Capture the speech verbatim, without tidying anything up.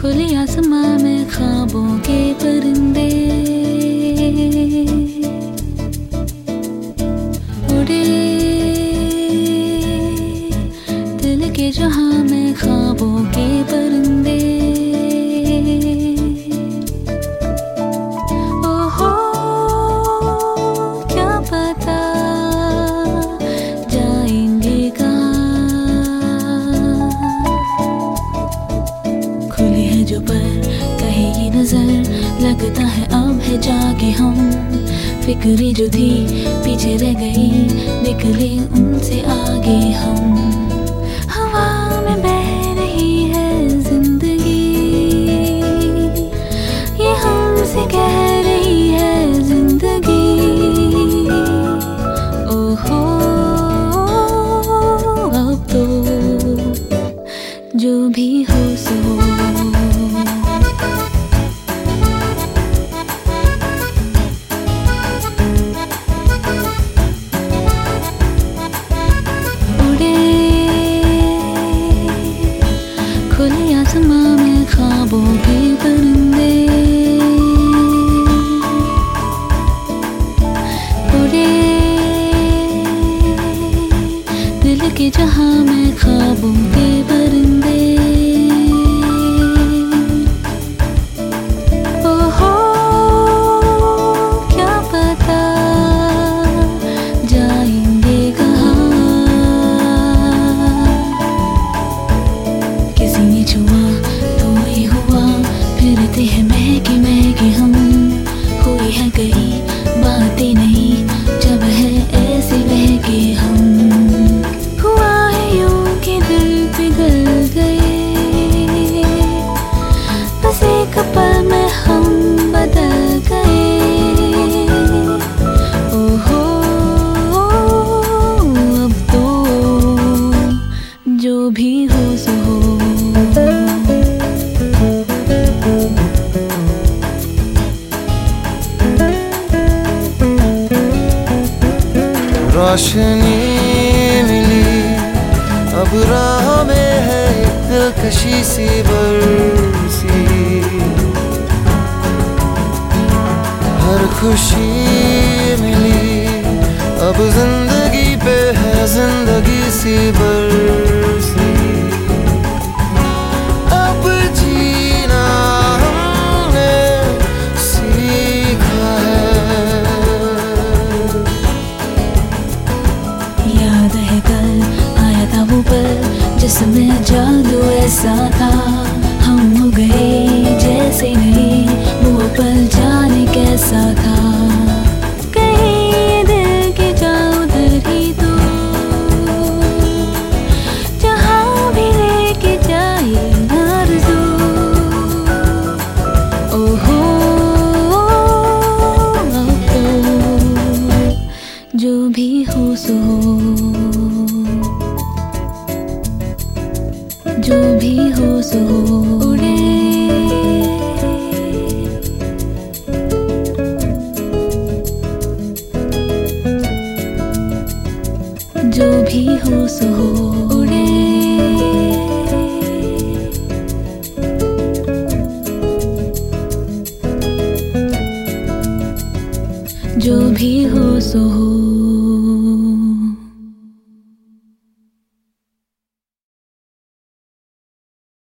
खुले आसमां में ख्वाबों के परिंदे उड़े, दिल के जहां में ख्वाबों के परिंदे। ओहो क्या पता जाएंगे कहाँ, खुली है जो पर कहीं ये नजर, लगता है अब है जाके हम। फिक्री जो थी पीछे रह गई, निकले उनसे आगे हम। हवा में बह रही है जिंदगी, ये हमसे कह रही है जिंदगी। ओहो अब तो जो भी हो सो आसमां में ख्वाबों के परिंदे उड़े, दिल के जहां में ख्वाबों के परिंदे। ओहो क्या पता जाएंगे कहाँ, किसी ने छुआ तो ही हुआ, फिरते हैं महके महके हम। हुई है कई बातें नहीं जब है ऐसे बहके हम। हुआ है यूं कि दिल पिघल गए, बस एक पल में हम बदल गए। ओहो अब तो जो भी हो सो हो। रोशनी मिली अब राह में है दिलकशी सी बरसी, हर खुशी मिली अब जिंदगी पे है जिंदगी सी बरसी। अब जीना हमने सीखा है, याद है कल आया था वो पल जिसमें जादू ऐसा था। हम हो गए जैसे नहीं, वो पल जाने कैसा था। कहीं दिल के जाओ उधर ही तो, जहाँ भी लेके जाए आरज़ू। ओहो अब तो जो भी हो सो, जो भी हो सो उड़े, जो भी हो सो उड़े, जो भी हो सो हो।